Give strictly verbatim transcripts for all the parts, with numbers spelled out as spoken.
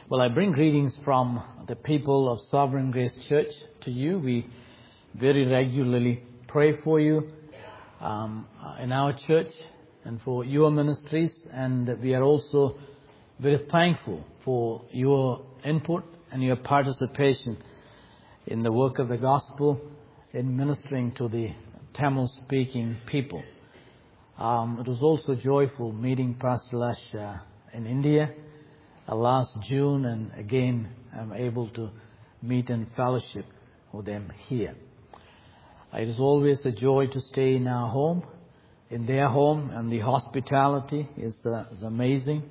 Well, I bring greetings from the people of Sovereign Grace Church to you. We very regularly pray for you um, in our church and for your ministries, and we are also very thankful for your input and your participation in the work of the gospel in ministering to the Tamil-speaking people. Um, it was also joyful meeting Pastor Lash uh, in India uh, last June, and again I'm able to meet and fellowship with them here. It is always a joy to stay in our home, in their home, and the hospitality is, uh, is amazing,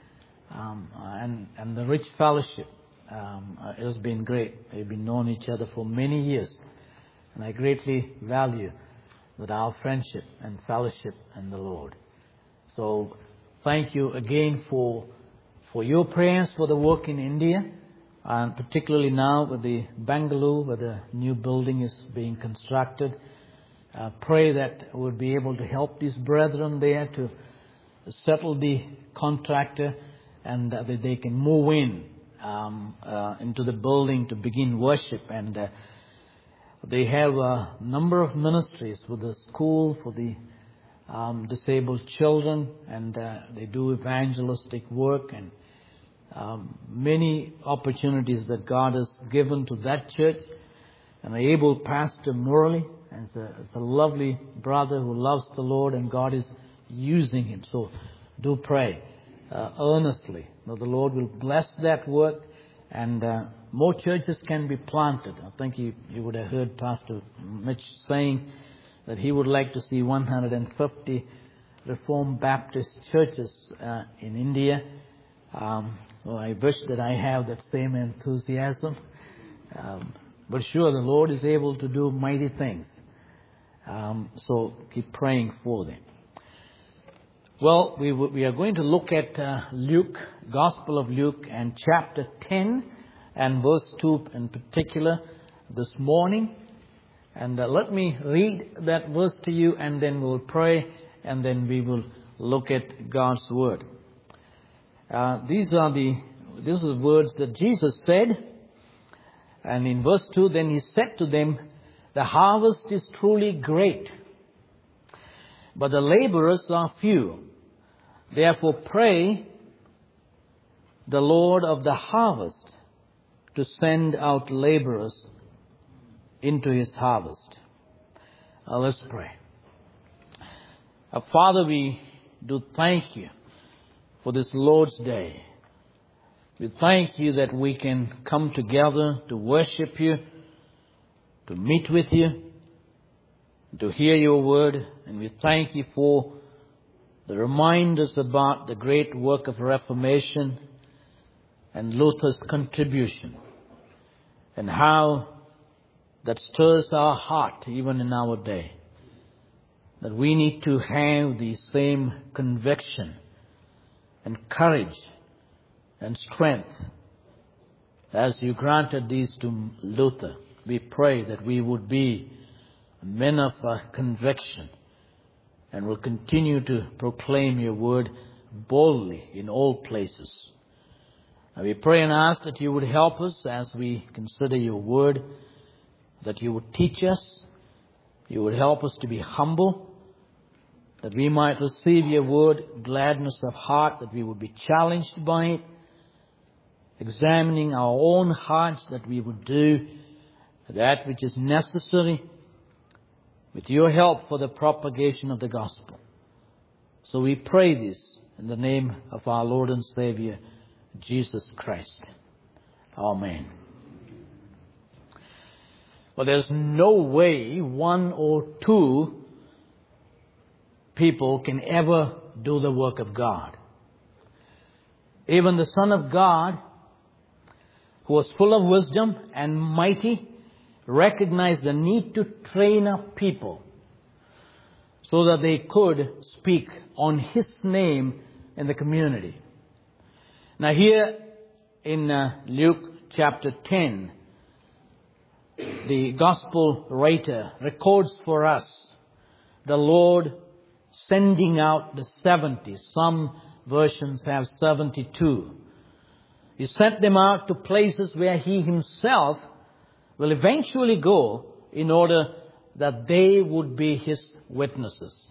um, and, and the rich fellowship um, uh, has been great. We've been known each other for many years, and I greatly value that our friendship and fellowship in the Lord. So thank you again for for your prayers for the work in India, and particularly now with the Bangalore, where the new building is being constructed. Uh, pray that we'll be able to help these brethren there to settle the contractor, and uh, that they can move in um, uh, into the building to begin worship. And uh, they have a number of ministries for the school, for the um, disabled children, and uh, they do evangelistic work, and um, many opportunities that God has given to that church. And the able Pastor Murali is a, is a lovely brother who loves the Lord, and God is using him. So do pray uh, earnestly that the Lord will bless that work, and uh, more churches can be planted. I think you, you would have heard Pastor Mitch saying that he would like to see one hundred fifty Reformed Baptist churches uh, in India. Um, well, I wish that I have that same enthusiasm. Um, but sure, the Lord is able to do mighty things. Um, so keep praying for them. Well, we we are going to look at uh, Luke, Gospel of Luke, and chapter ten and verse two in particular this morning. And uh, let me read that verse to you, and then we'll pray, and then we will look at God's word. Uh, these are the these are the words that Jesus said. And in verse two, then he said to them, "The harvest is truly great, but the laborers are few. Therefore pray the Lord of the harvest to send out laborers into his harvest." Now let's pray. Uh, Father, we do thank you for this Lord's Day. We thank you that we can come together to worship you, to meet with you, to hear your word. And we thank you for the reminders about the great work of Reformation and Luther's contribution, and how that stirs our heart even in our day, that we need to have the same conviction and courage and strength as you granted these to Luther. We pray that we would be men of uh, conviction, and will continue to proclaim your word boldly in all places. And we pray and ask that you would help us as we consider your word, that you would teach us, you would help us to be humble, that we might receive your word, gladness of heart, that we would be challenged by it, examining our own hearts, that we would do that which is necessary with your help for the propagation of the gospel. So we pray this in the name of our Lord and Savior, Jesus Christ. Amen. Well, there's no way one or two people can ever do the work of God. Even the Son of God, who was full of wisdom and mighty, recognized the need to train up people so that they could speak on his name in the community. Now here in uh, Luke chapter ten, the gospel writer records for us the Lord sending out the seventy. Some versions have seventy-two. He sent them out to places where He Himself will eventually go in order that they would be His witnesses.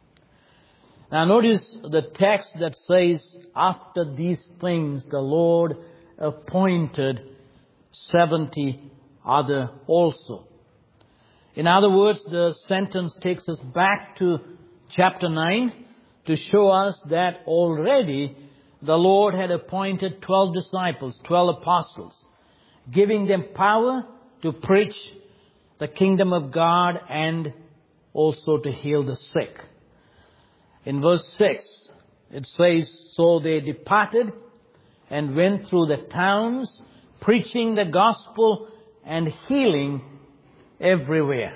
Now notice the text that says, after these things the Lord appointed seventy other also. In other words, the sentence takes us back to chapter nine to show us that already the Lord had appointed twelve disciples, twelve apostles, giving them power to preach the kingdom of God and also to heal the sick. In verse six, it says, so they departed and went through the towns, preaching the gospel and healing everywhere.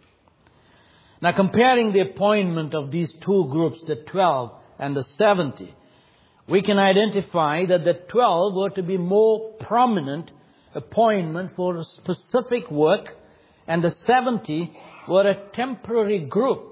Now, comparing the appointment of these two groups, the twelve and the seventy, we can identify that the twelve were to be more prominent appointment for a specific work, and the seventy were a temporary group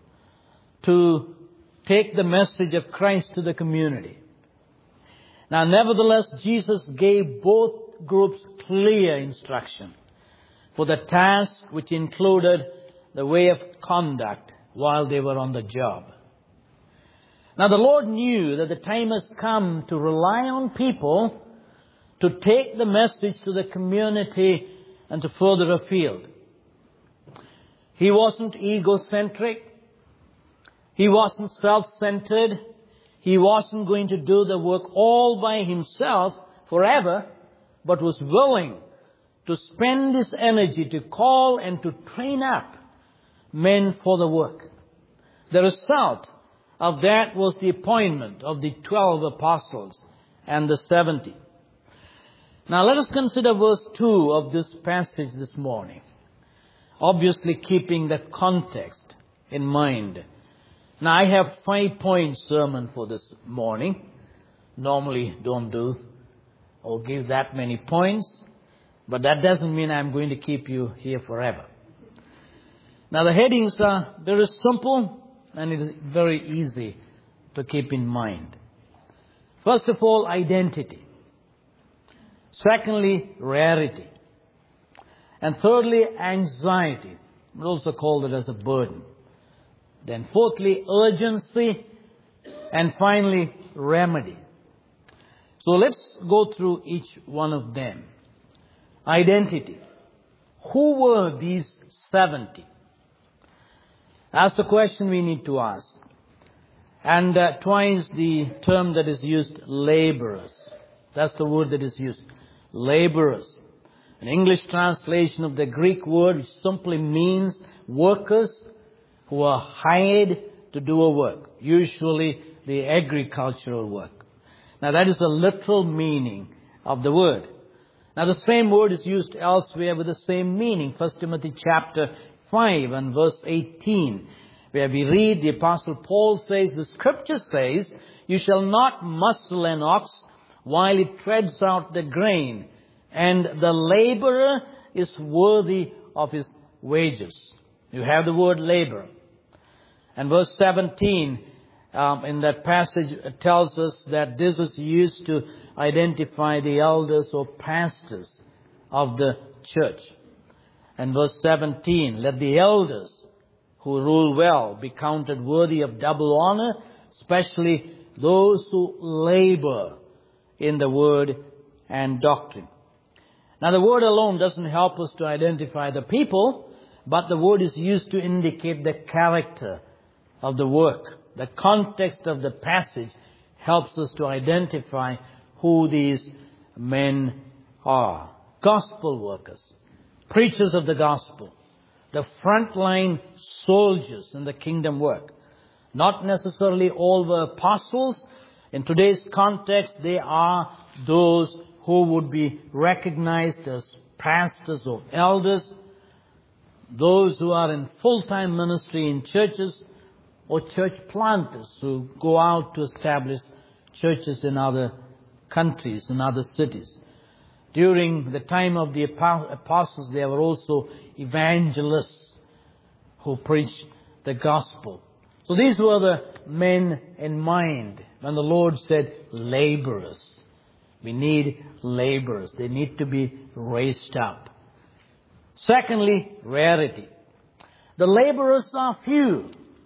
to take the message of Christ to the community. Now, nevertheless, Jesus gave both groups clear instruction for the task, which included the way of conduct while they were on the job. Now, the Lord knew that the time has come to rely on people to take the message to the community and to further afield. He wasn't egocentric. He wasn't self-centered. He wasn't going to do the work all by himself forever, but was willing to spend his energy to call and to train up men for the work. The result of that was the appointment of the twelve apostles and the seventy. Now let us consider verse two of this passage this morning, obviously keeping the context in mind. Now I have five point sermon for this morning. Normally don't do or give that many points, but that doesn't mean I'm going to keep you here forever. Now the headings are very simple and it is very easy to keep in mind. First of all, identity. Secondly, rarity. And thirdly, anxiety. We also call it as a burden. Then fourthly, urgency. And finally, remedy. So let's go through each one of them. Identity. Who were these seventy? That's the question we need to ask. And uh, twice the term that is used, laborers. That's the word that is used. Laborers. An English translation of the Greek word, which simply means workers who are hired to do a work. Usually the agricultural work. Now that is the literal meaning of the word. Now the same word is used elsewhere with the same meaning. First Timothy chapter five and verse eighteen, where we read, the Apostle Paul says, the Scripture says, you shall not muzzle an ox while it treads out the grain, and the laborer is worthy of his wages. You have the word labor. And verse seventeen um, in that passage tells us that this is used to identify the elders or pastors of the church. And verse seventeen, let the elders who rule well be counted worthy of double honor, especially those who labor in the word and doctrine. Now the word alone doesn't help us to identify the people, but the word is used to indicate the character of the work. The context of the passage helps us to identify who these men are. Gospel workers. Preachers of the gospel, the frontline soldiers in the kingdom work. Not necessarily all were apostles. In today's context, they are those who would be recognized as pastors or elders, those who are in full-time ministry in churches, or church planters who go out to establish churches in other countries, in other cities. During the time of the apostles, there were also evangelists who preached the gospel. So these were the men in mind when the Lord said laborers. We need laborers. They need to be raised up. Secondly, rarity. The laborers are few.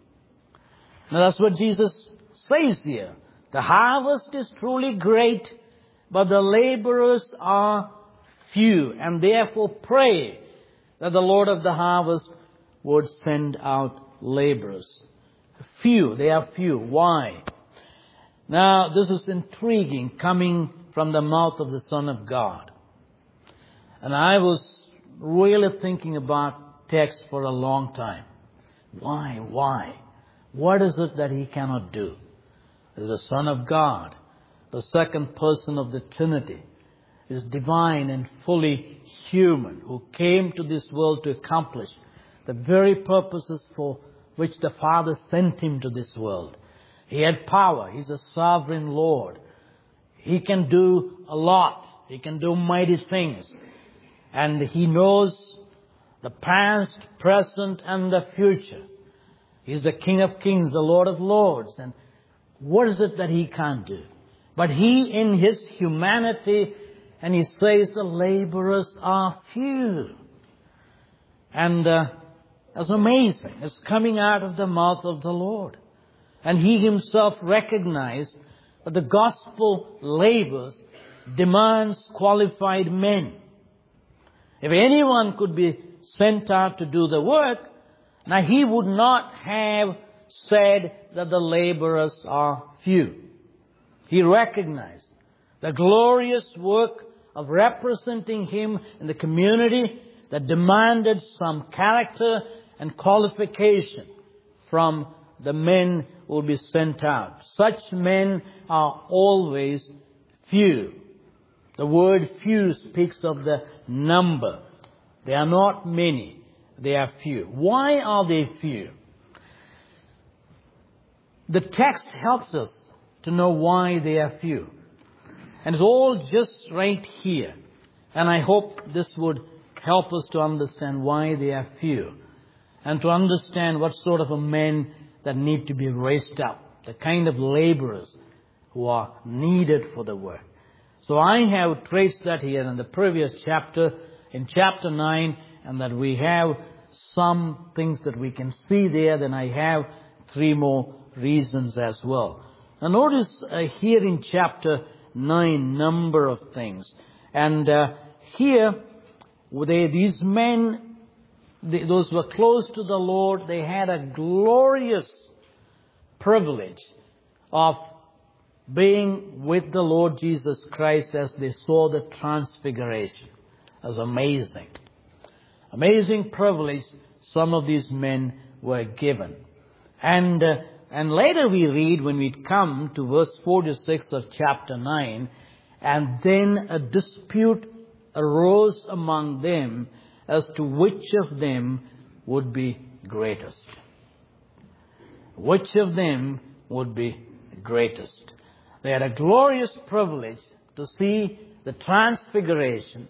Now that's what Jesus says here. The harvest is truly great, but the laborers are few. And therefore pray that the Lord of the harvest would send out laborers. Few. They are few. Why? Now this is intriguing, coming from the mouth of the Son of God. And I was really thinking about text for a long time. Why? Why? What is it that He cannot do? Is the Son of God, the second person of the Trinity, is divine and fully human, who came to this world to accomplish the very purposes for which the Father sent Him to this world. He had power. He's a sovereign Lord. He can do a lot. He can do mighty things. And He knows the past, present, and the future. He's the King of Kings, the Lord of Lords. And what is it that He can't do? But He, in His humanity, and He says the laborers are few. And uh, that's amazing. It's coming out of the mouth of the Lord. And He Himself recognized that the gospel labors demands qualified men. If anyone could be sent out to do the work, now He would not have said that the laborers are few. He recognized the glorious work of representing Him in the community that demanded some character and qualification from the men who will be sent out. Such men are always few. The word few speaks of the number. They are not many. They are few. Why are they few? The text helps us to know why they are few. And it's all just right here. And I hope this would help us to understand why they are few. And to understand what sort of a men that need to be raised up. The kind of laborers who are needed for the work. So I have traced that here in the previous chapter, in chapter nine, and that we have some things that we can see there. Then I have three more reasons as well. Now notice uh, here in chapter nine, number of things. And uh, here, they, these men, they, those who were close to the Lord, they had a glorious privilege of being with the Lord Jesus Christ as they saw the transfiguration. It was amazing. Amazing privilege some of these men were given. And uh, and later we read, when we come to verse forty-six of chapter nine, and then a dispute arose among them as to which of them would be greatest. Which of them would be greatest? They had a glorious privilege to see the transfiguration.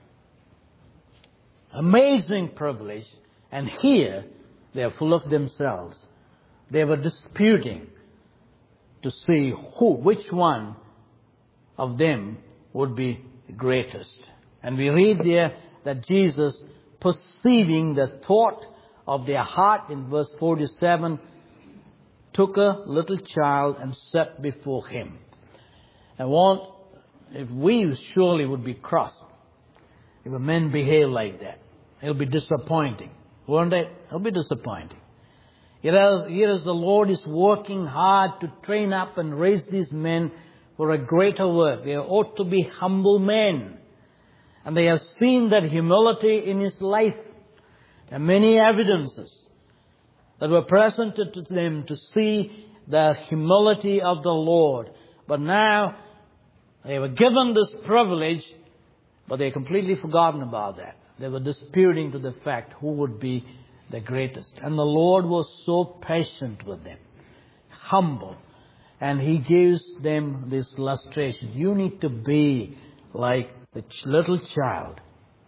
Amazing privilege. And here they are full of themselves. They were disputing to see who, which one of them would be greatest. And we read there that Jesus, perceiving the thought of their heart in verse forty-seven, took a little child and set before Him. I want, if we surely would be crossed if a men behave like that. It'll be disappointing. Won't it? It'll be disappointing. Here is the Lord is working hard to train up and raise these men for a greater work. They ought to be humble men. And they have seen that humility in His life. There are many evidences that were presented to them to see the humility of the Lord. But now they were given this privilege, but they completely forgotten about that. They were disputing to the fact who would be the greatest. And the Lord was so patient with them, humble. And He gives them this illustration. You need to be like the little child.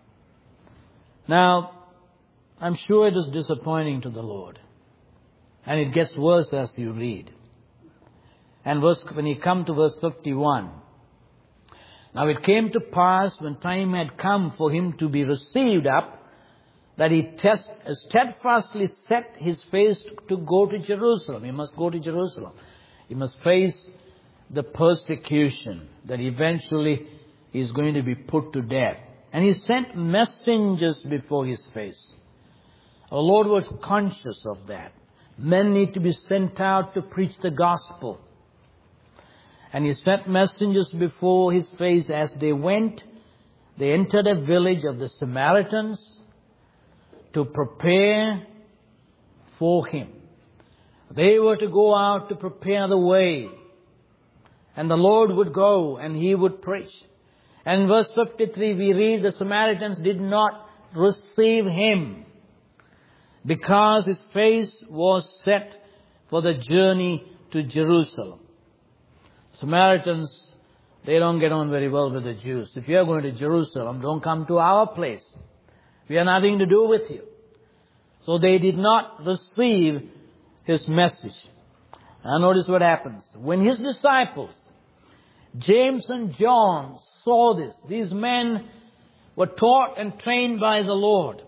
Now, I'm sure it is disappointing to the Lord. And it gets worse as you read. And verse, when you come to verse fifty-one, Now it came to pass when time had come for him to be received up, that he test, steadfastly set his face to go to Jerusalem. He must go to Jerusalem. He must face the persecution that eventually he is going to be put to death. And he sent messengers before his face. Our Lord was conscious of that. Men need to be sent out to preach the gospel. And he sent messengers before his face. As they went, they entered a village of the Samaritans to prepare for him. They were to go out to prepare the way. And the Lord would go and he would preach. And in verse fifty-three we read, the Samaritans did not receive him because his face was set for the journey to Jerusalem. Samaritans, they don't get on very well with the Jews. If you're going to Jerusalem, don't come to our place. We have nothing to do with you. So they did not receive his message. Now notice what happens. When his disciples, James and John, saw this, these men were taught and trained by the Lord.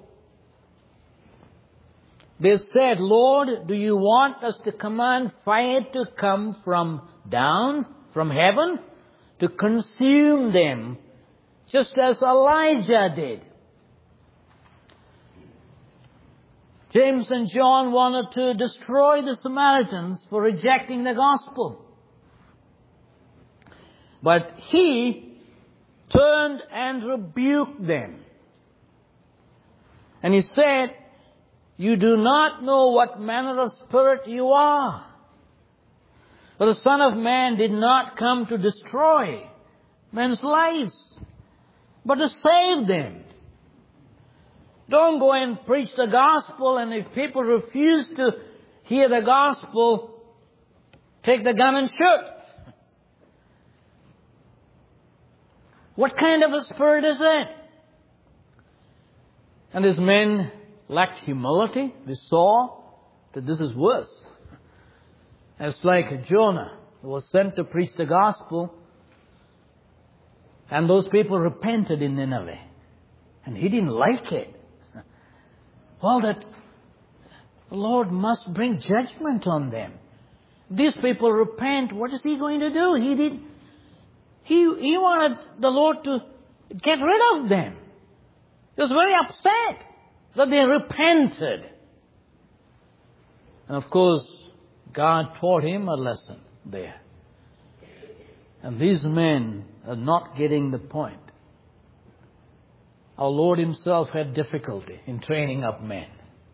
They said, Lord, do you want us to command fire to come from down, from heaven, to consume them, just as Elijah did? James and John wanted to destroy the Samaritans for rejecting the gospel. But he turned and rebuked them. And he said, you do not know what manner of spirit you are. For the Son of Man did not come to destroy men's lives, but to save them. Don't go and preach the gospel, and if people refuse to hear the gospel, take the gun and shoot. What kind of a spirit is that? And these men lacked humility. We saw that this is worse. It's like Jonah, who was sent to preach the gospel, and those people repented in Nineveh. And he didn't like it. Well, that the Lord must bring judgment on them. These people repent. What is he going to do? He did. He, he wanted the Lord to get rid of them. He was very upset that they repented. And of course, God taught him a lesson there. And these men are not getting the point. Our Lord himself had difficulty in training up men.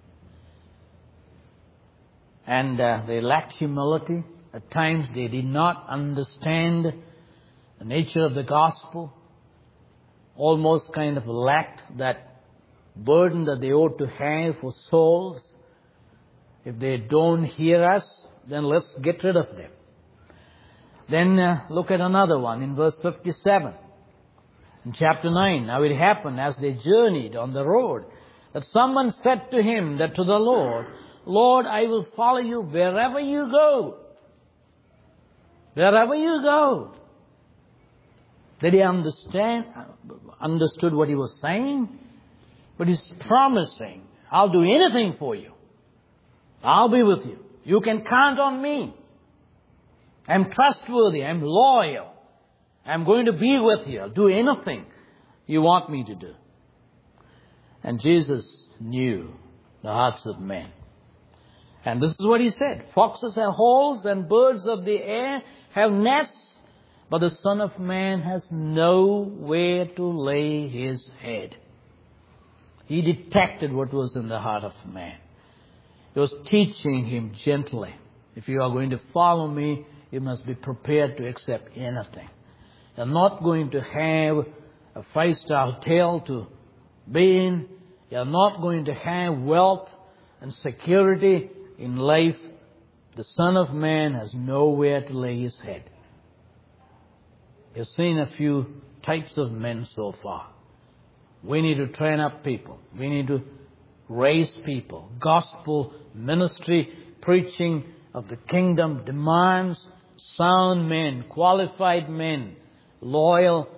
And uh, they lacked humility. At times they did not understand the nature of the gospel. Almost kind of lacked that burden that they ought to have for souls. If they don't hear us, then let's get rid of them. Then uh, look at another one in verse fifty-seven. In chapter nine, now it happened as they journeyed on the road that someone said to him, that to the Lord, Lord, I will follow you wherever you go. Wherever you go. Did he understand, understood what he was saying? But he's promising, I'll do anything for you. I'll be with you. You can count on me. I'm trustworthy. I'm loyal. I'm going to be with you. I'll do anything you want me to do. And Jesus knew the hearts of men. And this is what he said. Foxes have holes and birds of the air have nests, but the Son of Man has nowhere to lay his head. He detected what was in the heart of man. He was teaching him gently. If you are going to follow me, you must be prepared to accept anything. You're not going to have a five-star hotel to be in. You're not going to have wealth and security in life. The Son of Man has nowhere to lay his head. You've seen a few types of men so far. We need to train up people. We need to raise people. Gospel ministry, preaching of the kingdom demands sound men, qualified men, loyal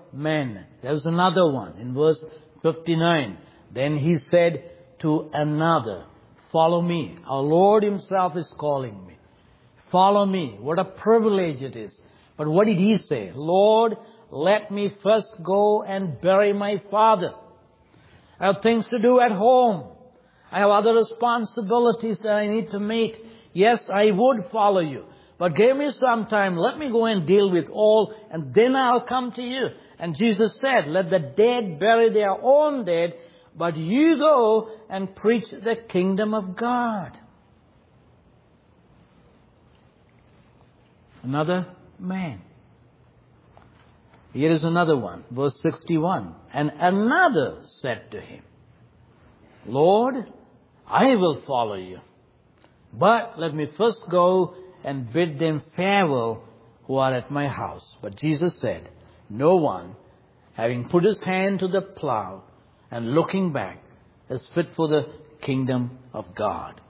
men. There's another one in verse fifty-nine. Then he said to another, follow me. Our Lord himself is calling me. Follow me. What a privilege it is. But what did he say? Lord, let me first go and bury my father. I have things to do at home. I have other responsibilities that I need to meet. Yes, I would follow you. But give me some time. Let me go and deal with all, and then I'll come to you. And Jesus said, let the dead bury their own dead, but you go and preach the kingdom of God. Another man. Here is another one, verse sixty-one. And another said to him, Lord, I will follow you, but let me first go and bid them farewell who are at my house. But Jesus said, no one, having put his hand to the plow and looking back, is fit for the kingdom of God.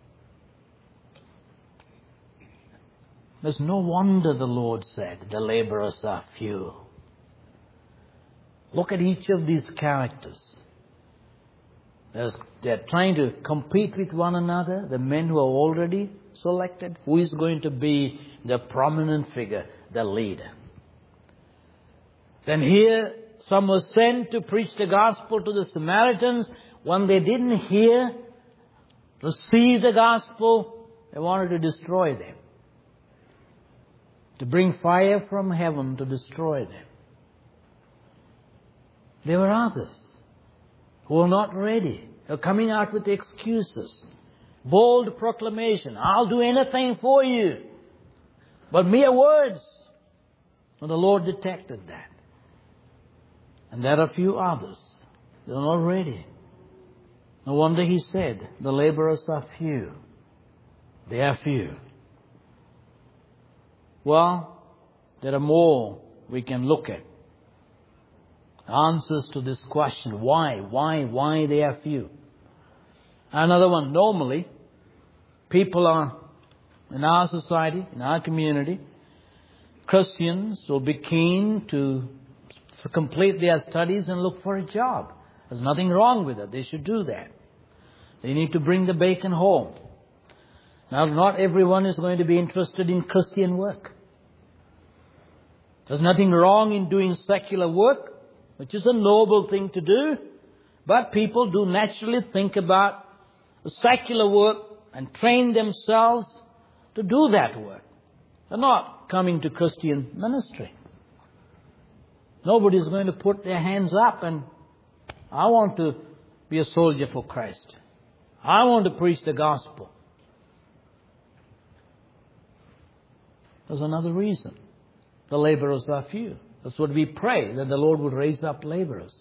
There's no wonder the Lord said, the laborers are few. Look at each of these characters. There's, they're trying to compete with one another. The men who are already selected. Who is going to be the prominent figure, the leader? Then here, some were sent to preach the gospel to the Samaritans. When they didn't hear, receive the gospel, they wanted to destroy them. To bring fire from heaven to destroy them. There were others who were not ready. They were coming out with excuses. Bold proclamation. I'll do anything for you. But mere words. And the Lord detected that. And there are a few others. They were not ready. No wonder he said, the laborers are few. They are few. Well, there are more we can look at. Answers to this question. Why? Why? Why they are few? Another one. Normally, people are, in our society, in our community, Christians will be keen to, to complete their studies and look for a job. There's nothing wrong with it. They should do that. They need to bring the bacon home. Now, not everyone is going to be interested in Christian work. There's nothing wrong in doing secular work, which is a noble thing to do. But people do naturally think about secular work and train themselves to do that work. They're not coming to Christian ministry. Nobody's going to put their hands up and, I want to be a soldier for Christ. I want to preach the gospel. There's another reason. The laborers are few. That's what we pray, that the Lord would raise up laborers.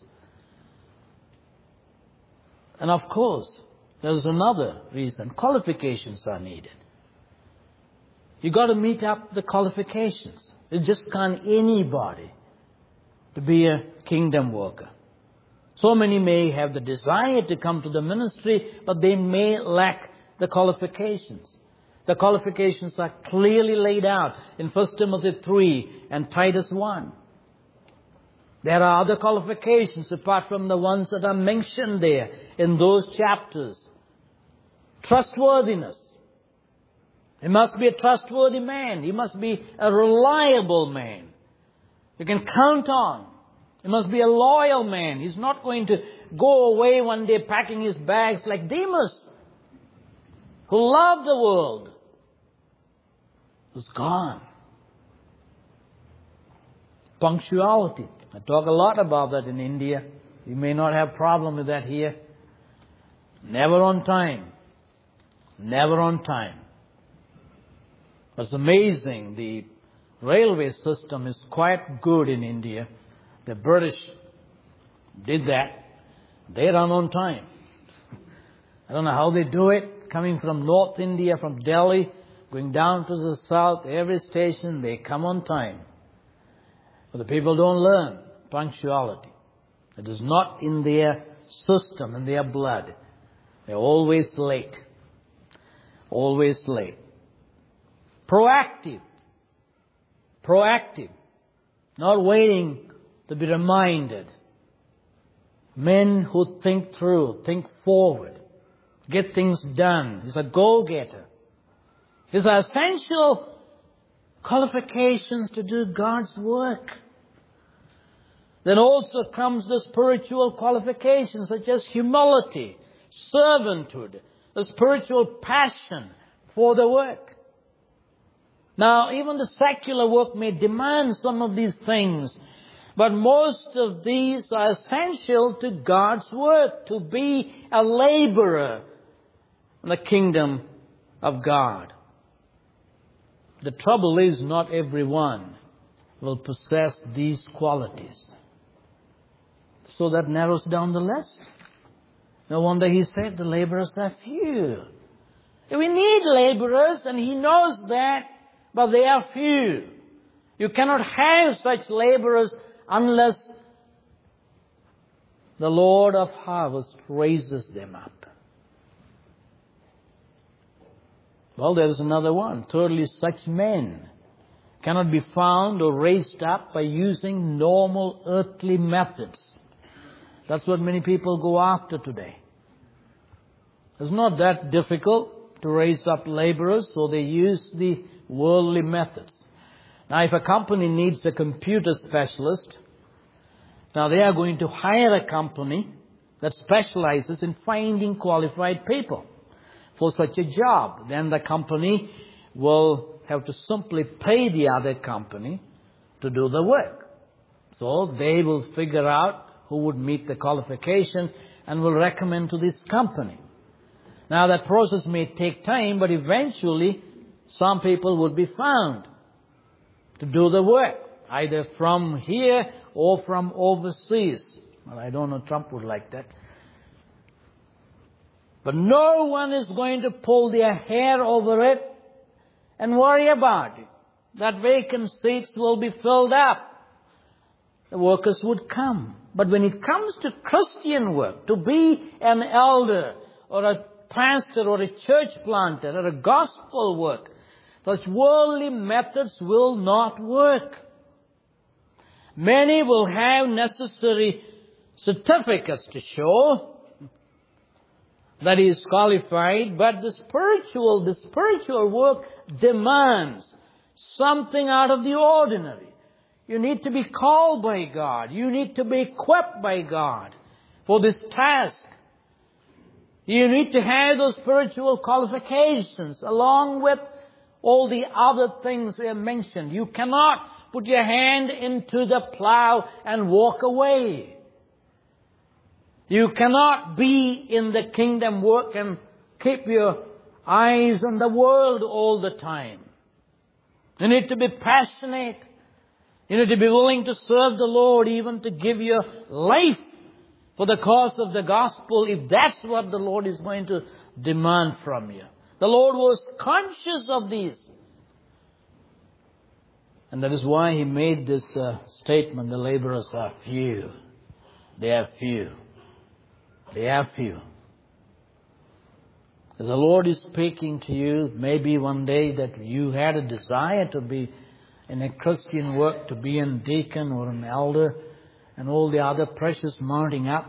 And of course, there's another reason. Qualifications are needed. You've got to meet up the qualifications. It just can't anybody to be a kingdom worker. So many may have the desire to come to the ministry, but they may lack the qualifications. The qualifications are clearly laid out in First Timothy three and Titus one. There are other qualifications apart from the ones that are mentioned there in those chapters. Trustworthiness. He must be a trustworthy man. He must be a reliable man. You can count on. He must be a loyal man. He's not going to go away one day packing his bags like Demas, who loved the world, was gone. Punctuality. I talk a lot about that in India. You may not have problem with that here. Never on time. Never on time. It's amazing. The railway system is quite good in India. The British did that. They run on time. I don't know how they do it. Coming from North India, from Delhi, going down to the south, every station, they come on time. But the people don't learn punctuality. It is not in their system, in their blood. They're always late. Always late. Proactive. Proactive. Not waiting to be reminded. Men who think through, think forward, get things done. He's a go-getter. These are essential qualifications to do God's work. Then also comes the spiritual qualifications such as humility, servanthood, the spiritual passion for the work. Now, even the secular work may demand some of these things, but most of these are essential to God's work, to be a laborer in the kingdom of God. The trouble is not everyone will possess these qualities. So that narrows down the list. No wonder he said the laborers are few. We need laborers, and he knows that, but they are few. You cannot have such laborers unless the Lord of harvest raises them up. Well, there is another one. Thirdly, such men cannot be found or raised up by using normal earthly methods. That's what many people go after today. It's not that difficult to raise up laborers, so they use the worldly methods. Now, if a company needs a computer specialist, now they are going to hire a company that specializes in finding qualified people for such a job. Then the company will have to simply pay the other company to do the work. So they will figure out who would meet the qualification and will recommend to this company. Now that process may take time, but eventually some people would be found to do the work, either from here or from overseas. Well, I don't know, Trump would like that. But no one is going to pull their hair over it and worry about it. That vacant seats will be filled up. The workers would come. But when it comes to Christian work, to be an elder or a pastor or a church planter or a gospel work, such worldly methods will not work. Many will have necessary certificates to show that he is qualified, but the spiritual, the spiritual work demands something out of the ordinary. You need to be called by God. You need to be equipped by God for this task. You need to have those spiritual qualifications along with all the other things we have mentioned. You cannot put your hand into the plow and walk away. You cannot be in the kingdom work and keep your eyes on the world all the time. You need to be passionate. You need to be willing to serve the Lord, even to give your life for the cause of the gospel, if that's what the Lord is going to demand from you. The Lord was conscious of these. And that is why He made this uh, statement, the laborers are few. They are few. They are few. As the Lord is speaking to you, maybe one day that you had a desire to be in a Christian work, to be a deacon or an elder, and all the other pressures mounting up.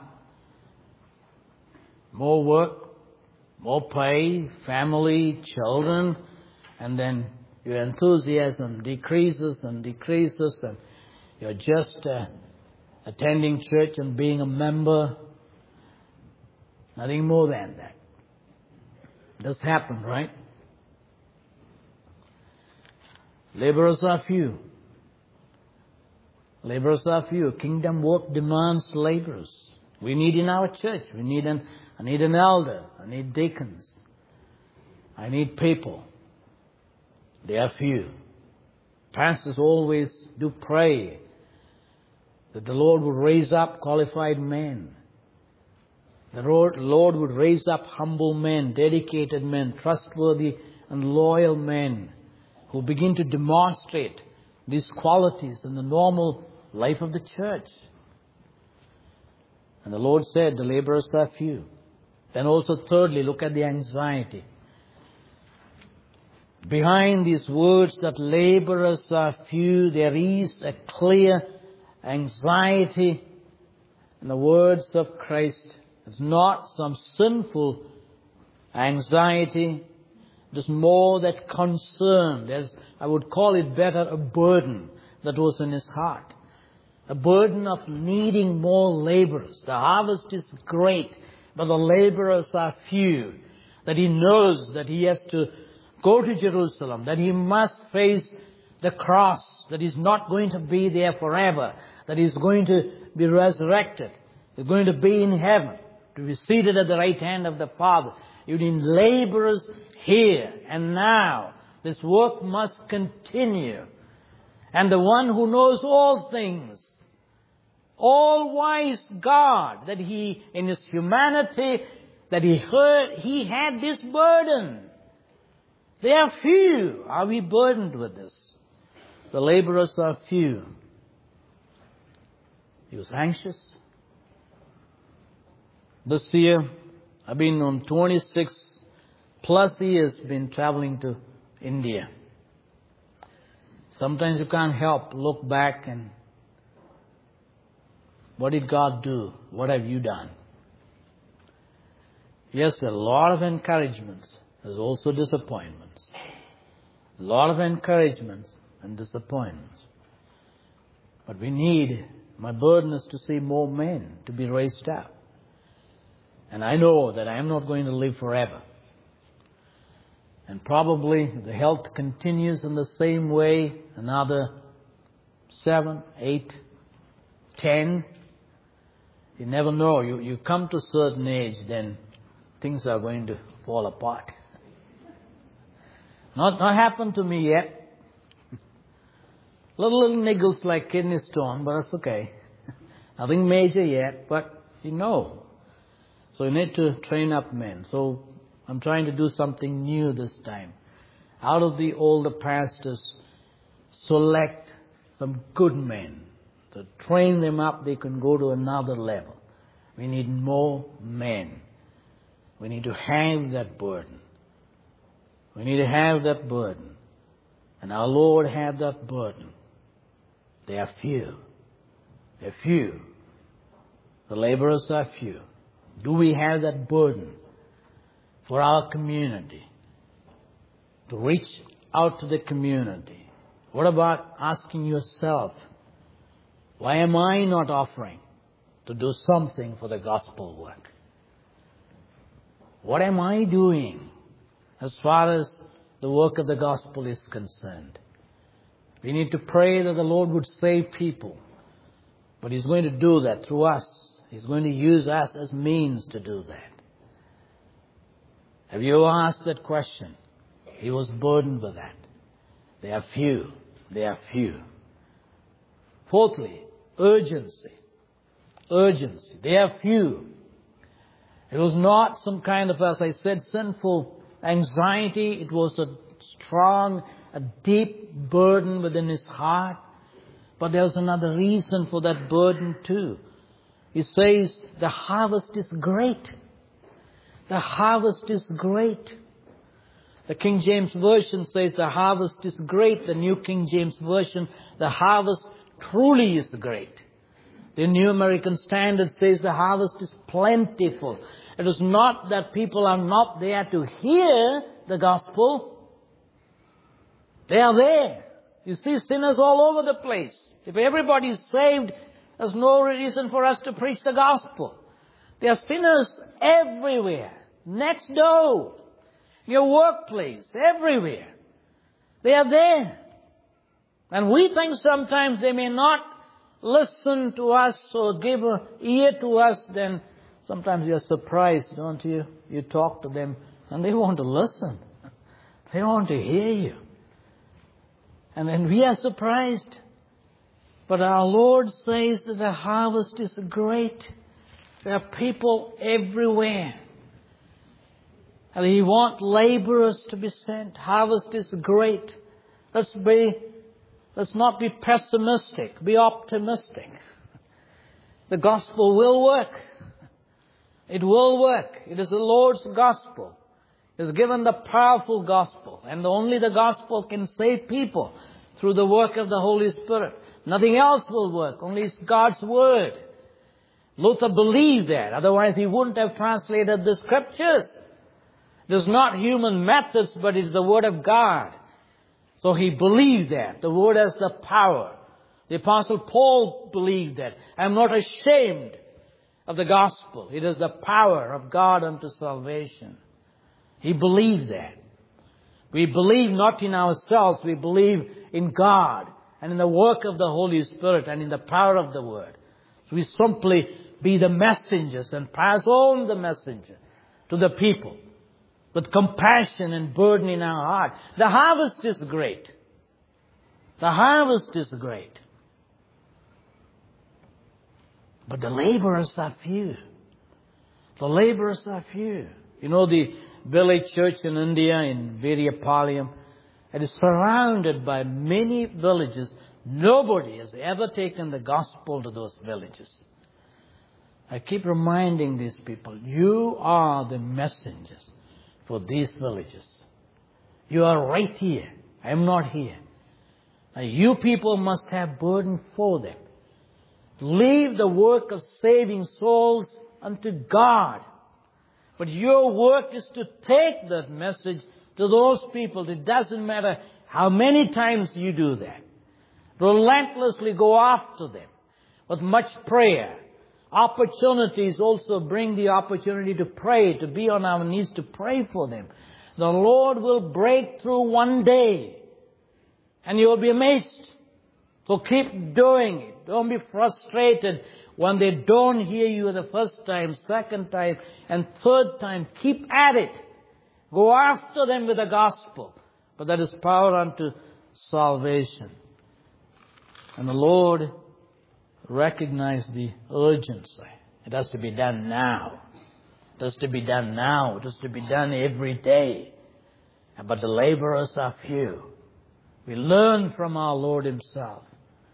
More work, more pay, family, children, and then your enthusiasm decreases and decreases, and you're just uh, attending church and being a member. Nothing more than that. Does happen, right? Laborers are few. Laborers are few. Kingdom work demands laborers. We need in our church. We need an, I need an elder. I need deacons. I need people. They are few. Pastors always do pray that the Lord would raise up qualified men. The Lord would raise up humble men, dedicated men, trustworthy and loyal men who begin to demonstrate these qualities in the normal life of the church. And the Lord said the laborers are few. Then also thirdly, look at the anxiety. Behind these words that laborers are few, there is a clear Anxiety, in the words of Christ, is not some sinful anxiety. It is more that concern. There's, I would call it better, a burden that was in his heart. A burden of needing more laborers. The harvest is great, but the laborers are few. That he knows that he has to go to Jerusalem, that he must face the cross, that he's not going to be there forever, that he's going to be resurrected, he's going to be in heaven, to be seated at the right hand of the Father. You need laborers here and now. This work must continue. And the one who knows all things, all-wise God, that he, in his humanity, that he heard, he had this burden. They are few. Are we burdened with this? The laborers are few. He was anxious. This year, I've been on twenty-six plus years been traveling to India. Sometimes you can't help look back and what did God do? What have you done? Yes, there are a lot of encouragements. There's also disappointments. A lot of encouragements and disappointments. But we need, my burden is to see more men to be raised up. And I know that I am not going to live forever. And probably if the health continues in the same way, another seven, eight, ten, you never know. You, you come to a certain age, then things are going to fall apart. Not, not happened to me yet. Little, little niggles like kidney stone, but that's okay. Nothing major yet, but you know. So you need to train up men. So I'm trying to do something new this time. Out of the older pastors, select some good men. To train them up, they can go to another level. We need more men. We need to have that burden. We need to have that burden. And our Lord had that burden. They are few. They are few. The laborers are few. Do we have that burden for our community? To reach out to the community. What about asking yourself, why am I not offering to do something for the gospel work? What am I doing as far as the work of the gospel is concerned? We need to pray that the Lord would save people. But He's going to do that through us. He's going to use us as means to do that. Have you ever asked that question? He was burdened with that. They are few. They are few. Fourthly, urgency. Urgency. They are few. It was not some kind of, as I said, sinful anxiety. It was a strong, a deep burden within his heart. But there's another reason for that burden too. He says, the harvest is great. The harvest is great. The King James Version says the harvest is great. The New King James Version, the harvest truly is great. The New American Standard says the harvest is plentiful. It is not that people are not there to hear the gospel. They are there. You see sinners all over the place. If everybody is saved, there's no reason for us to preach the gospel. There are sinners everywhere. Next door. Your workplace. Everywhere. They are there. And we think sometimes they may not listen to us or give an ear to us. Then sometimes you're surprised, don't you? You talk to them and they want to listen. They want to hear you. And then we are surprised. But our Lord says that the harvest is great. There are people everywhere. And He wants laborers to be sent. Harvest is great. Let's be, let's not be pessimistic. Be optimistic. The gospel will work. It will work. It is the Lord's gospel. He has given the powerful gospel. And only the gospel can save people. through the work of the Holy Spirit. Nothing else will work. Only God's Word. Luther believed that. Otherwise he wouldn't have translated the Scriptures. It is not human methods, but it's the Word of God. So he believed that. The Word has the power. The Apostle Paul believed that. I am not ashamed of the gospel. It is the power of God unto salvation. He believed that. We believe not in ourselves. We believe in God and in the work of the Holy Spirit and in the power of the Word. So we simply be the messengers and pass on the messenger to the people with compassion and burden in our heart. The harvest is great. The harvest is great. But the laborers are few. The laborers are few. You know, the village church in India, in Viryapalayam, it is surrounded by many villages. Nobody has ever taken the gospel to those villages. I keep reminding these people, you are the messengers for these villages. You are right here. I am not here. Now, you people must have burden for them. Leave the work of saving souls unto God. But your work is to take that message to those people. It doesn't matter how many times you do that. Relentlessly go after them with much prayer. Opportunities also bring the opportunity to pray, to be on our knees, to pray for them. The Lord will break through one day and you will be amazed. So keep doing it. Don't be frustrated when they don't hear you the first time, second time, and third time. Keep at it. Go after them with the gospel. But that is power unto salvation. And the Lord recognized the urgency. It has to be done now. It has to be done now. It has to be done every day. But the laborers are few. We learn from our Lord Himself.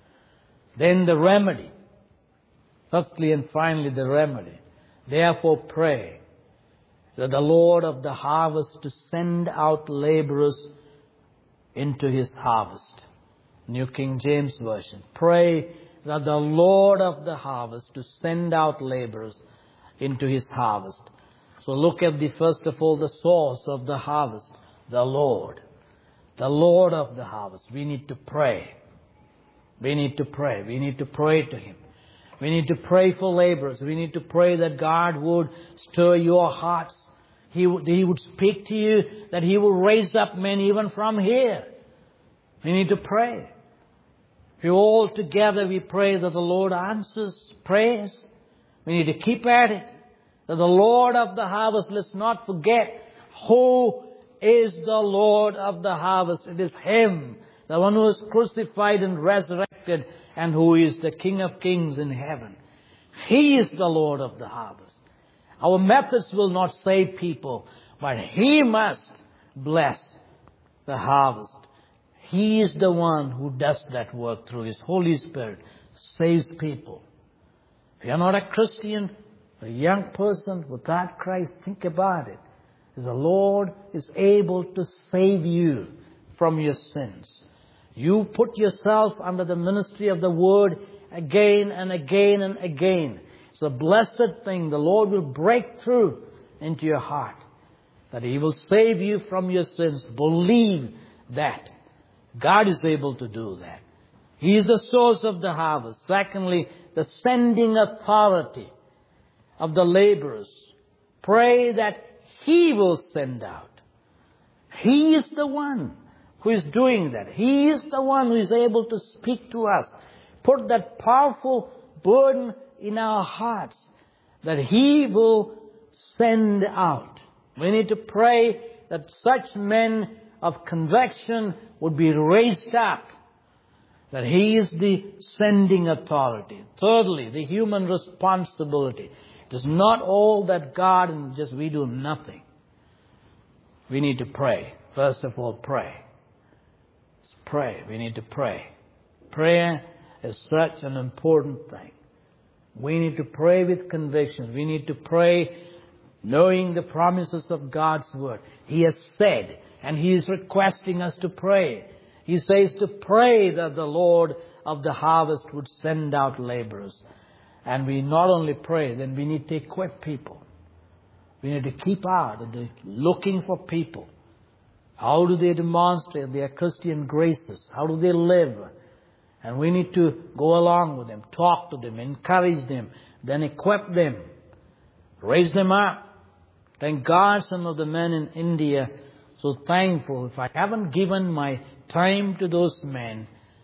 Then the remedy. Firstly and finally the remedy. Therefore pray that the Lord of the harvest to send out laborers into His harvest. New King James Version. Pray that the Lord of the harvest to send out laborers into His harvest. So look at the first of all the source of the harvest. The Lord. The Lord of the harvest. We need to pray. We need to pray. We need to pray to Him. We need to pray for laborers. We need to pray that God would stir your hearts. He would, He would speak to you, that He will raise up men even from here. We need to pray. We all together we pray that the Lord answers prayers. We need to keep at it. That the Lord of the harvest, let's not forget who is the Lord of the harvest. It is Him, the one who is crucified and resurrected, and who is the King of Kings in heaven. He is the Lord of the harvest. Our methods will not save people, but He must bless the harvest. He is the one who does that work through His Holy Spirit, saves people. If you are not a Christian, a young person without Christ, think about it. The Lord is able to save you from your sins. You put yourself under the ministry of the Word again and again and again. It's a blessed thing. The Lord will break through into your heart, that He will save you from your sins. Believe that. God is able to do that. He is the source of the harvest. Secondly, the sending authority of the laborers. Pray that He will send out. He is the one who is doing that. He is the one who is able to speak to us. Put that powerful burden in our hearts that He will send out. We need to pray that such men of conviction would be raised up. That He is the sending authority. Thirdly, the human responsibility. It is not all that God and just we do nothing. We need to pray. First of all, pray. Let's pray. We need to pray. Prayer is such an important thing. We need to pray with conviction. We need to pray knowing the promises of God's Word. He has said, and He is requesting us to pray. He says to pray that the Lord of the harvest would send out laborers. And we not only pray, then we need to equip people. We need to keep out and looking for people. How do they demonstrate their Christian graces? How do they live? And we need to go along with them, talk to them, encourage them, then equip them, raise them up. Thank God some of the men in India, so thankful. If I haven't given my time to those men,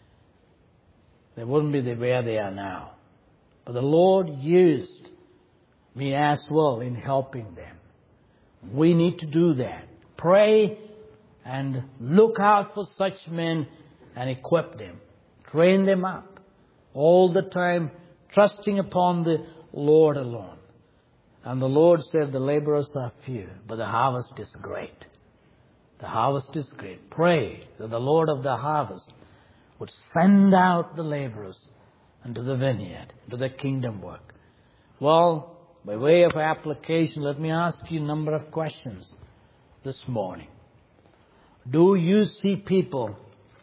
they wouldn't be where they are now. But the Lord used me as well in helping them. We need to do that. Pray and look out for such men and equip them. Train them up. All the time trusting upon the Lord alone. And the Lord said the laborers are few, but the harvest is great. The harvest is great. Pray that the Lord of the harvest would send out the laborers into the vineyard, into the kingdom work. Well, by way of application, let me ask you a number of questions this morning. Do you see people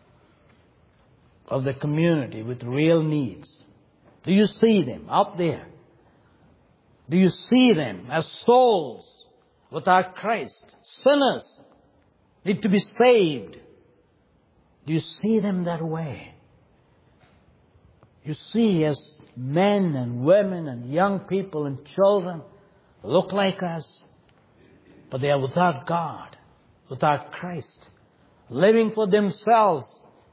of the community with real needs? Do you see them out there? Do you see them as souls without Christ? Sinners need to be saved. Do you see them that way? You see as men and women and young people and children look like us, but they are without God, without Christ, living for themselves,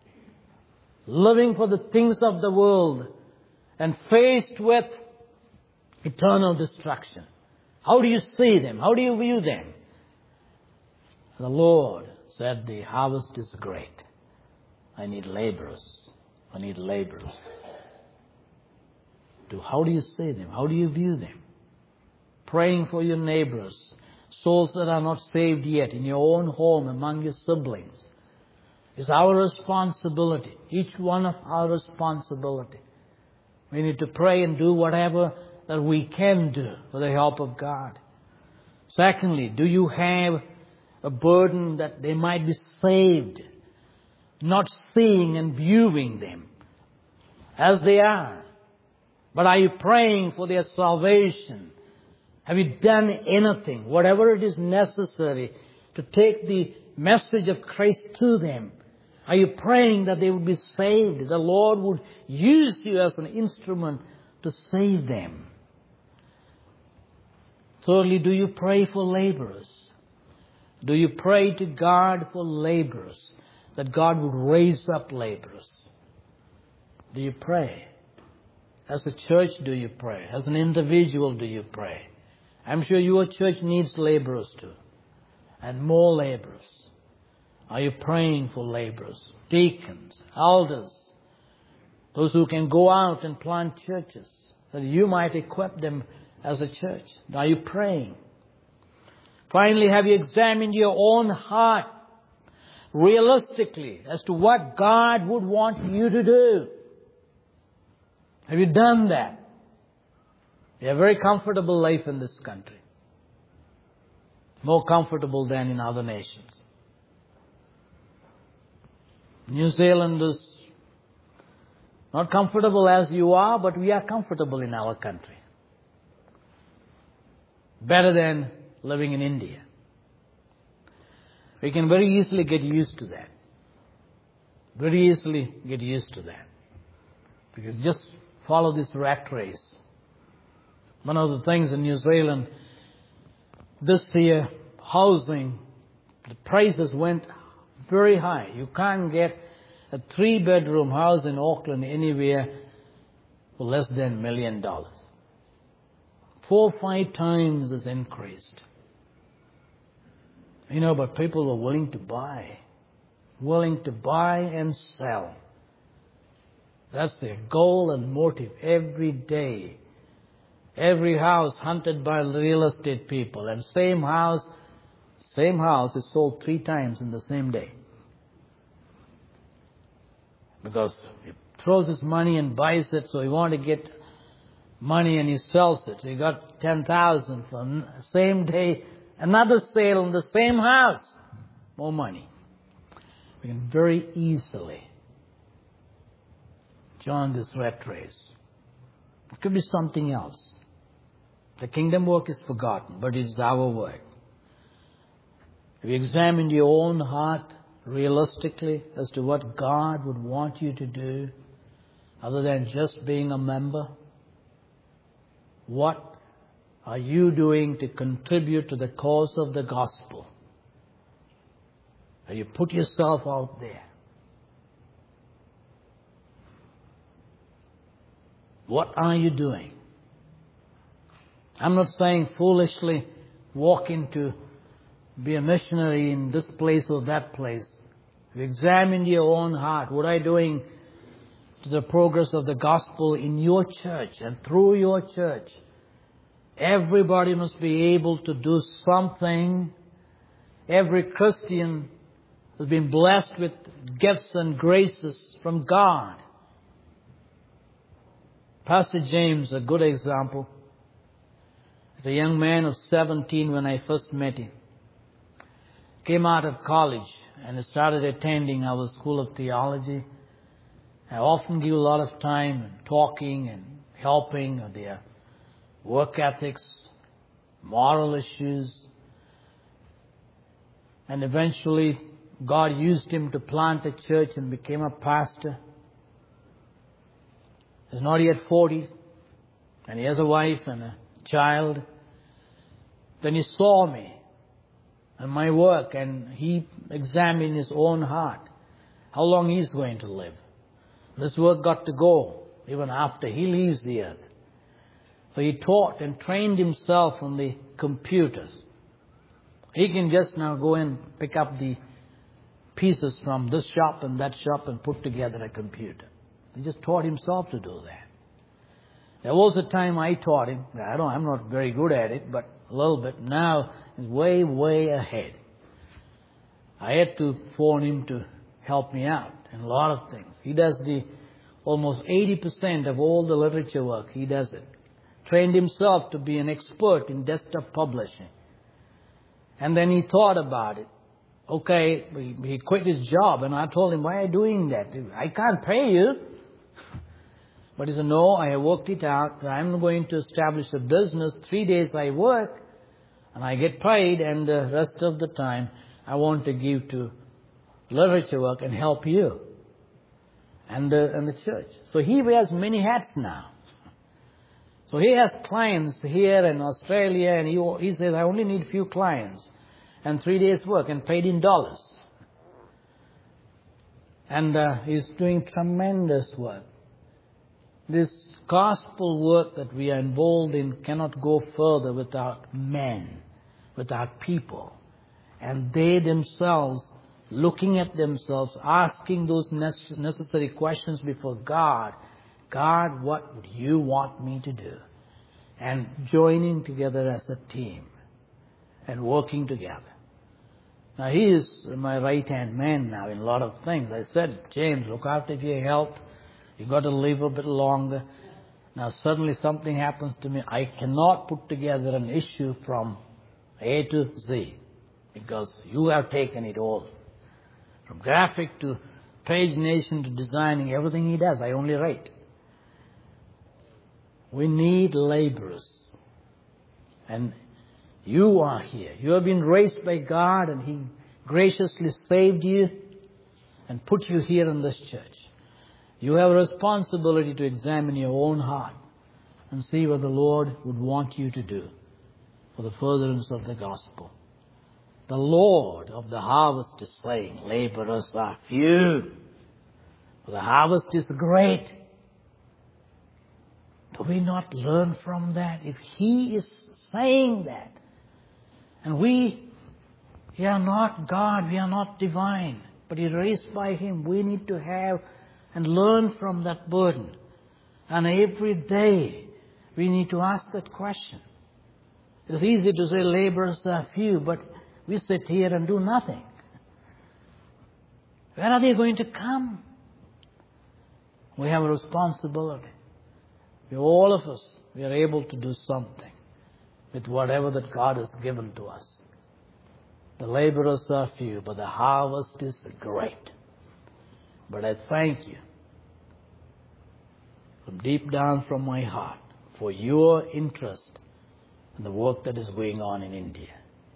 living for the things of the world, and faced with eternal destruction. How do you see them? How do you view them? The Lord said, the harvest is great. I need laborers. I need laborers. How do you see them? How do you view them? Praying for your neighbors, souls that are not saved yet, in your own home, among your siblings, is our responsibility. Each one of our responsibility. We need to pray and do whatever that we can do with the help of God. Secondly, do you have a burden that they might be saved, not seeing and viewing them as they are? But are you praying for their salvation? Have you done anything, whatever it is necessary, to take the message of Christ to them? Are you praying that they would be saved? The Lord would use you as an instrument to save them. Thirdly, do you pray for laborers? Do you pray to God for laborers, that God would raise up laborers? Do you pray? As a church, do you pray? As an individual, do you pray? I'm sure your church needs laborers too, and more laborers. Are you praying for laborers, deacons, elders, those who can go out and plant churches, that you might equip them as a church? Are you praying? Finally, have you examined your own heart realistically as to what God would want you to do? Have you done that? We have a very comfortable life in this country. More comfortable than in other nations. New Zealand is not comfortable as you are, but we are comfortable in our country. Better than living in India. We can very easily get used to that. Very easily get used to that. Because just follow this rat race. One of the things in New Zealand, this year, housing, the prices went very high. You can't get a three-bedroom house in Auckland anywhere for less than a million dollars. Four or five times has increased. You know, but people are willing to buy. Willing to buy and sell. That's their goal and motive every day. Every house hunted by real estate people. And same house, same house is sold three times in the same day. Because he throws his money and buys it, so he wants to get money and he sells it. He got ten thousand for the same day. Another sale in the same house. More money. we can very easily join this rat race. It could be something else. The kingdom work is forgotten, but it is our work. If you examine your own heart realistically as to what God would want you to do, other than just being a member, what are you doing to contribute to the cause of the gospel? Have you put yourself out there? What are you doing? I'm not saying foolishly walk into be a missionary in this place or that place. You examine your own heart. What are you doing to the progress of the gospel in your church and through your church? Everybody must be able to do something. Every Christian has been blessed with gifts and graces from God. Pastor James, a good example. As a young man of seventeen when I first met him. Came out of college and started attending our School of Theology. I often give a lot of time and talking and helping with their work ethics, moral issues. And eventually God used him to plant a church and became a pastor. He's not yet forty, and he has a wife and a child. Then he saw me and my work, and he examined his own heart, how long he's going to live. This work got to go even after he leaves the earth. So he taught and trained himself on the computers. He can just now go and pick up the pieces from this shop and that shop and put together a computer. He just taught himself to do that. There was a time I taught him. I don't, I'm not very good at it, but a little bit. Now he's way, way ahead. I had to phone him to help me out in a lot of things. He does the almost eighty percent of all the literature work. He does it. Trained himself to be an expert in desktop publishing. And then he thought about it. Okay, he quit his job, and I told him, why are you doing that? I can't pay you. But he said, no, I have worked it out. I'm going to establish a business. Three days I work, and I get paid, and the rest of the time I want to give to literature work and help you and the, and the church. So he wears many hats now. So he has clients here in Australia, and he, he says, I only need a few clients and three days work and paid in dollars. And uh, he's doing tremendous work. This gospel work that we are involved in cannot go further without men, without people. And they themselves, looking at themselves, asking those necessary questions before God. God, what would you want me to do? And joining together as a team and working together. Now, he is my right-hand man now in a lot of things. I said, James, look after your health. You've got to live a bit longer. Now, suddenly something happens to me. I cannot put together an issue from A to Z because you have taken it all. From graphic to pagination to designing, everything he does, I only write. We need laborers. And you are here. You have been raised by God, and He graciously saved you and put you here in this church. You have a responsibility to examine your own heart and see what the Lord would want you to do for the furtherance of the gospel. The Lord of the harvest is saying, laborers are few, for the harvest is great. Do we not learn from that? If He is saying that, and we, we are not God, we are not divine, but He raised by Him, we need to have and learn from that burden. And every day we need to ask that question. It's easy to say laborers are few, but we sit here and do nothing. Where are they going to come? We have a responsibility. We, all of us, we are able to do something with whatever that God has given to us. The laborers are few, but the harvest is great. But I thank you from deep down from my heart for your interest in the work that is going on in India.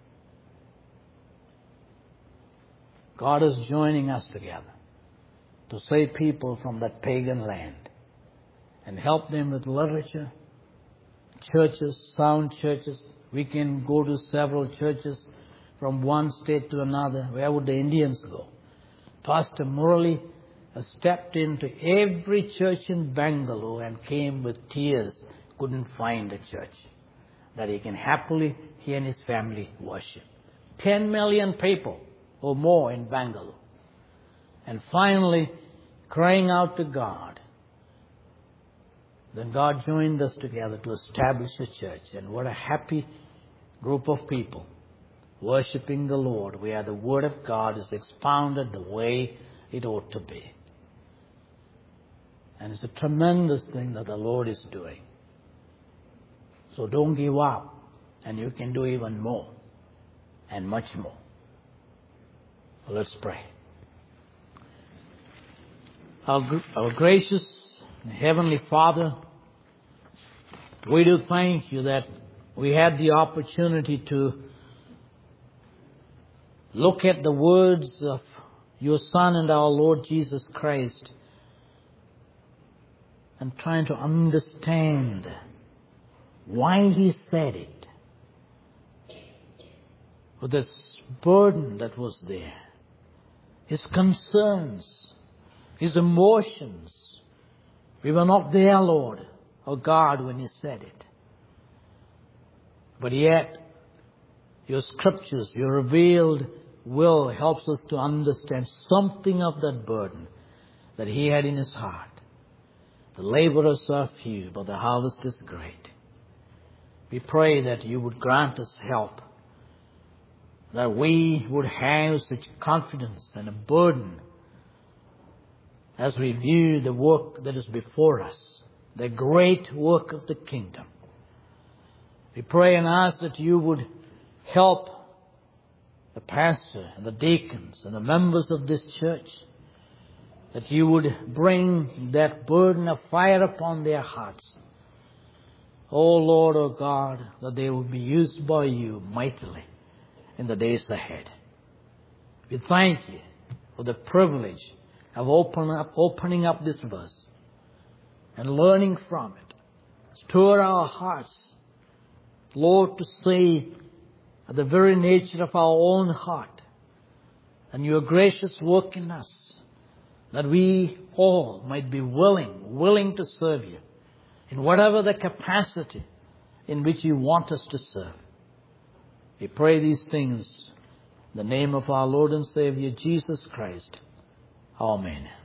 God is joining us together to save people from that pagan land and help them with literature, churches, sound churches. We can go to several churches from one state to another. Where would the Indians go? Pastor Murali has stepped into every church in Bangalore and came with tears, couldn't find a church that he can happily, he and his family, worship. Ten million people or more in Bangalore. And finally, crying out to God. Then God joined us together to establish a church. And what a happy group of people worshiping the Lord, where the Word of God is expounded the way it ought to be. And it's a tremendous thing that the Lord is doing. So don't give up, and you can do even more and much more. So let's pray. Our, our gracious Heavenly Father, we do thank you that we had the opportunity to look at the words of your Son and our Lord Jesus Christ and trying to understand why He said it. With this burden that was there, His concerns, His emotions. We were not there, Lord, or God, when He said it. But yet, your scriptures, your revealed will helps us to understand something of that burden that He had in His heart. The laborers are few, but the harvest is great. We pray that you would grant us help, that we would have such confidence and a burden as we view the work that is before us, the great work of the kingdom. We pray and ask that you would help the pastor and the deacons and the members of this church, that you would bring that burden of fire upon their hearts. Oh Lord, oh God, that they would be used by you mightily in the days ahead. We thank you for the privilege of open up, opening up this verse and learning from it. Stir our hearts, Lord, to see the very nature of our own heart and your gracious work in us, that we all might be willing, willing to serve you in whatever the capacity in which you want us to serve. We pray these things in the name of our Lord and Savior, Jesus Christ. Amen.